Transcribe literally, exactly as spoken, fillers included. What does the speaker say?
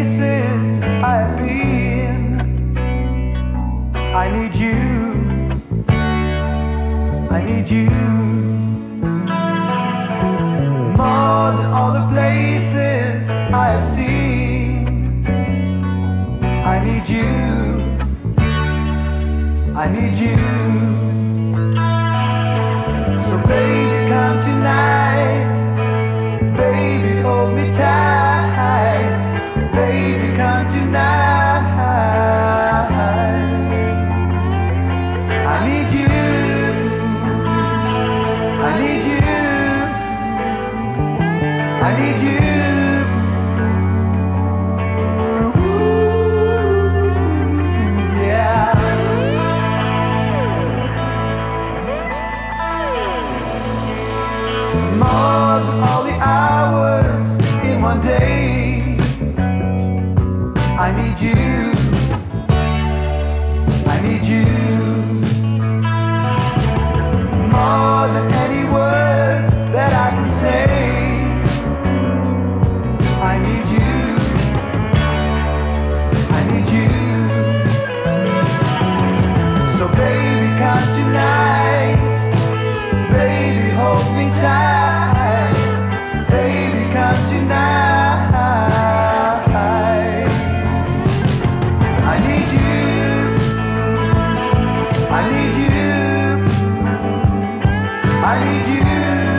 places I've been. I need you, I need you more than all the places I've seen. I need you, I need you. So baby, come tonight. Baby, hold me tight. Baby, come tonight. I need you, I need you, I need you. More than all the hours in one day. I need you, I need you. More than any words that I can say. I need you, I need you. So baby, come tonight. Baby, hold me tight. Baby, come tonight. I need you, I need you, I need you.